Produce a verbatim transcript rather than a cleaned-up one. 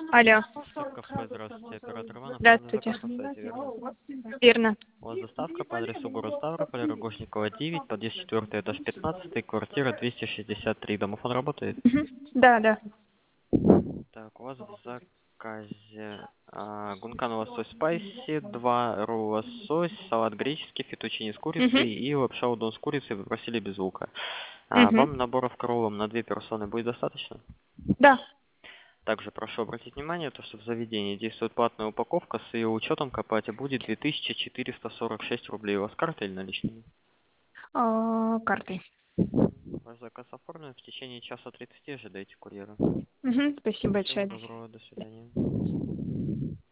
Алло. Кавказ, здравствуйте, оператор Иванов. Данный Здравствуйте. заказ на сайте, верно? Верно. У вас доставка по адресу город Ставрополь, Рогожникова девять, подъезд четвёртый, этаж пятнадцатый, квартира двести шестьдесят три. Домофон работает? Мгм. Да, да. Так, у вас в заказе а, гункан лосось спайси, два ролл лосось, салат греческий, фетучини с курицей Угу. и лапша удон с курицей, попросили без лука. А, Угу. вам наборов к роллам на две персоны будет достаточно? Да. Также прошу обратить внимание, то, что в заведении действует платная упаковка, с ее учетом к оплате будет две тысячи четыреста сорок шесть рублей. У вас карта или наличными? А, картой. Ваш заказ оформлен, в течение часа тридцати ожидайте курьера. Угу. Спасибо Всего большое. доброго, до свидания.